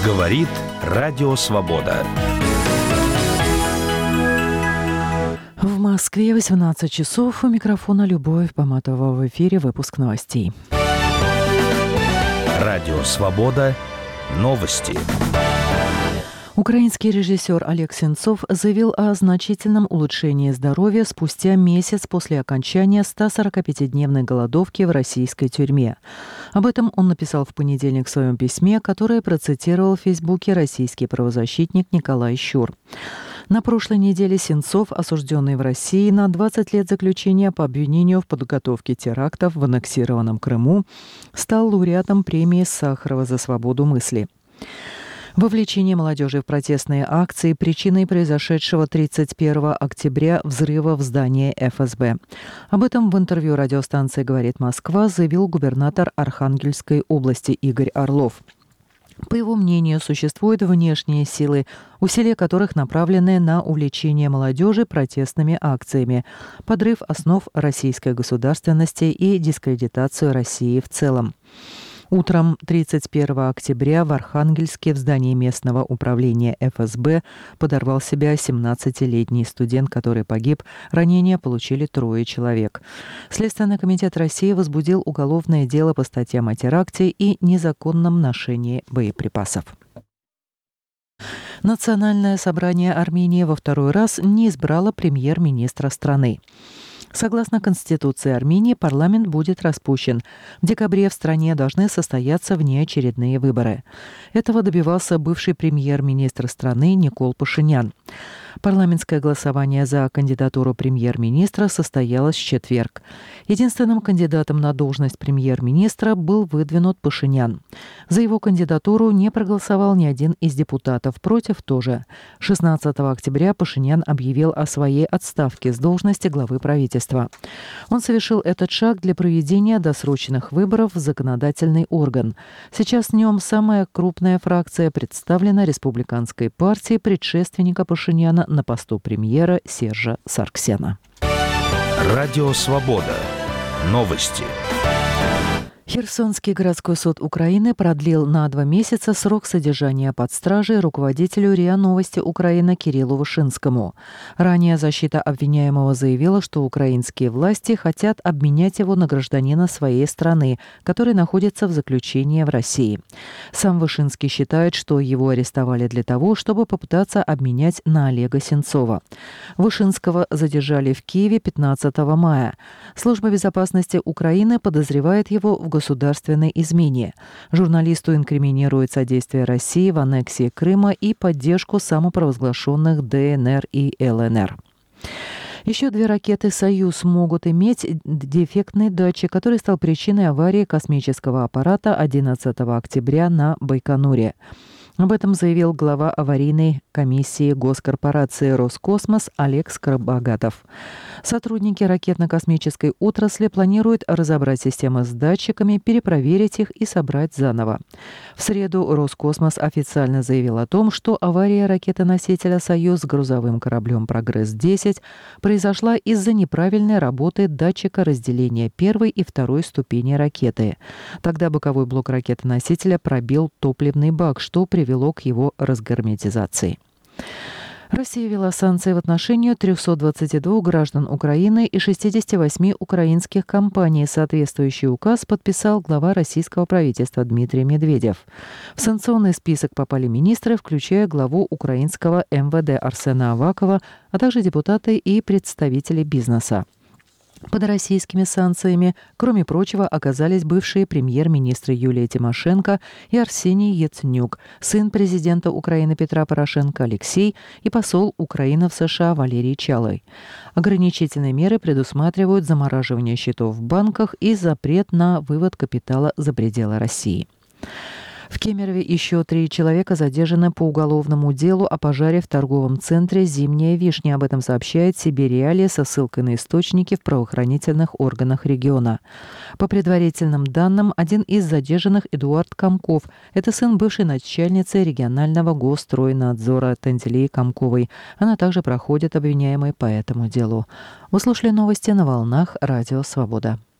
Говорит Радио Свобода. В Москве 18 часов. У микрофона Любовь Поматова. В эфире выпуск новостей. Радио Свобода. Новости. Украинский режиссер Олег Сенцов заявил о значительном улучшении здоровья спустя месяц после окончания 145-дневной голодовки в российской тюрьме. Об этом он написал в понедельник в своем письме, которое процитировал в Фейсбуке российский правозащитник Николай Щур. На прошлой неделе Сенцов, осужденный в России на 20 лет заключения по обвинению в подготовке терактов в аннексированном Крыму, стал лауреатом премии Сахарова за свободу мысли. Вовлечение молодежи в протестные акции – причиной произошедшего 31 октября взрыва в здании ФСБ. Об этом в интервью радиостанции «Говорит Москва» заявил губернатор Архангельской области Игорь Орлов. По его мнению, существуют внешние силы, усилия которых направлены на увлечение молодежи протестными акциями, подрыв основ российской государственности и дискредитацию России в целом. Утром 31 октября в Архангельске в здании местного управления ФСБ подорвал себя 17-летний студент, который погиб. Ранения получили 3 человек. Следственный комитет России возбудил уголовное дело по статьям о теракте и незаконном ношении боеприпасов. Национальное собрание Армении во второй раз не избрало премьер-министра страны. Согласно Конституции Армении, парламент будет распущен. В декабре в стране должны состояться внеочередные выборы. Этого добивался бывший премьер-министр страны Никол Пашинян. Парламентское голосование за кандидатуру премьер-министра состоялось в четверг. Единственным кандидатом на должность премьер-министра был выдвинут Пашинян. За его кандидатуру не проголосовал ни один из депутатов, против тоже. 16 октября Пашинян объявил о своей отставке с должности главы правительства. Он совершил этот шаг для проведения досрочных выборов в законодательный орган. Сейчас в нем самая крупная фракция представлена республиканской партией предшественника Пашиняна на посту премьера Сержа Саргсяна. Радио Свобода. Новости. Херсонский городской суд Украины продлил на 2 месяца срок содержания под стражей руководителю РИА «Новости Украины» Кириллу Вышинскому. Ранее защита обвиняемого заявила, что украинские власти хотят обменять его на гражданина своей страны, который находится в заключении в России. Сам Вышинский считает, что его арестовали для того, чтобы попытаться обменять на Олега Сенцова. Вышинского задержали в Киеве 15 мая. Служба безопасности Украины подозревает его в государственной измене. Журналисту инкриминирует содействие России в аннексии Крыма и поддержку самопровозглашенных ДНР и ЛНР. Еще 2 ракеты «Союз» могут иметь дефектный датчик, который стал причиной аварии космического аппарата 11 октября на Байконуре. Об этом заявил глава аварийной комиссии госкорпорации «Роскосмос» Олег Скоробогатов. Сотрудники ракетно-космической отрасли планируют разобрать системы с датчиками, перепроверить их и собрать заново. В среду Роскосмос официально заявил о том, что авария ракеты-носителя «Союз» с грузовым кораблем «Прогресс-10» произошла из-за неправильной работы датчика разделения первой и второй ступени ракеты. Тогда боковой блок ракеты-носителя пробил топливный бак, что привело к его разгерметизации. Россия ввела санкции в отношении 322 граждан Украины и 68 украинских компаний. Соответствующий указ подписал глава российского правительства Дмитрий Медведев. В санкционный список попали министры, включая главу украинского МВД Арсена Авакова, а также депутаты и представители бизнеса. Под российскими санкциями, кроме прочего, оказались бывшие премьер-министры Юлия Тимошенко и Арсений Яценюк, сын президента Украины Петра Порошенко Алексей и посол Украины в США Валерий Чалой. Ограничительные меры предусматривают замораживание счетов в банках и запрет на вывод капитала за пределы России. В Кемерове еще 3 человека задержаны по уголовному делу о пожаре в торговом центре «Зимняя вишня». Об этом сообщает Сибирь-Реалия со ссылкой на источники в правоохранительных органах региона. По предварительным данным, один из задержанных Эдуард Комков. Это сын бывшей начальницы регионального госстройнадзора Танзилии Комковой. Она также проходит обвиняемой по этому делу. Вы слушали новости на волнах Радио Свобода.